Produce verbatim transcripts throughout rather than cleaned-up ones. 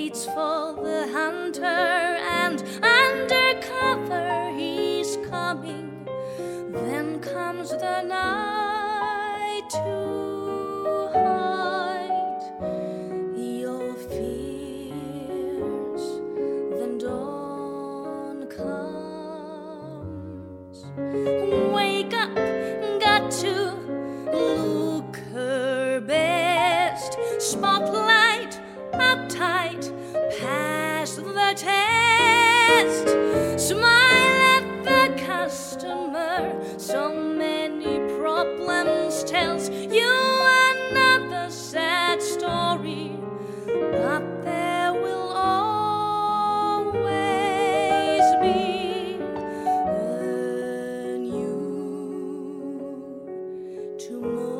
waits for the hunter, and undercover he's coming. Then comes the night to hide your fears. Then dawn comes. Wake up, got to look her best. Spotlight uptight, pass the test. Smile at the customer. So many problems tells you another sad story, but there will always be a new tomorrow.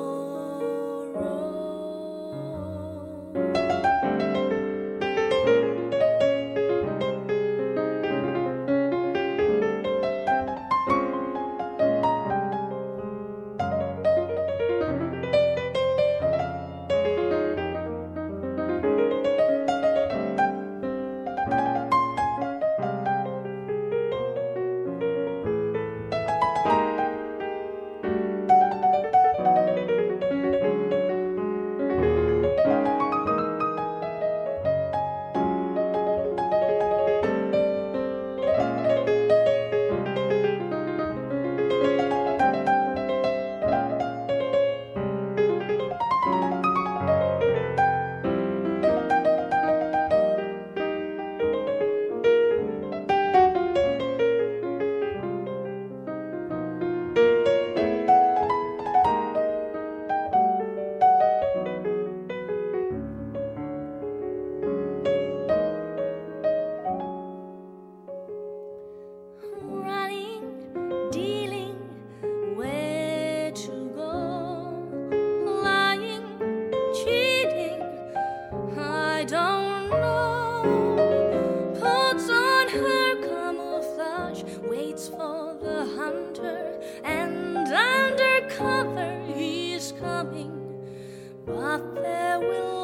Waits for the hunter, and undercover he's coming, but there will